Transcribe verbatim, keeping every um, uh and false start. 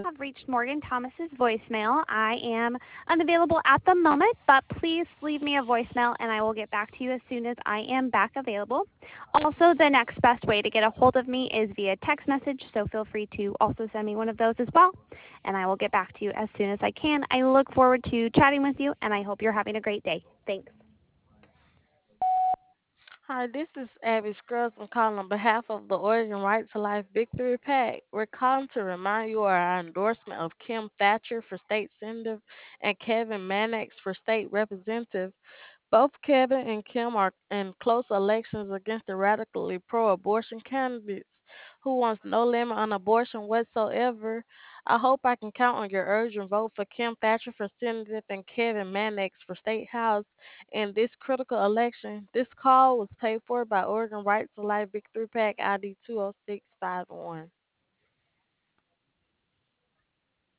have reached Morgan Thomas's voicemail. I am unavailable at the moment, but please leave me a voicemail and I will get back to you as soon as I am back available. Also, the next best way to get a hold of me is via text message, so feel free to also send me one of those as well, and I will get back to you as soon as I can. I look forward to chatting with you, and I hope you're having a great day. Thanks. Hi, this is Abby Scruggs. I'm calling on behalf of the Oregon Right to Life Victory Pack. We're calling to remind you of our endorsement of Kim Thatcher for state senator and Kevin Mannix for state representative. Both Kevin and Kim are in close elections against the radically pro abortion candidates who wants no limit on abortion whatsoever. I hope I can count on your urgent vote for Kim Thatcher for Senate and Kevin Mannix for State House in this critical election. This call was paid for by Oregon Right to Life Victory Pack I D two oh six five one.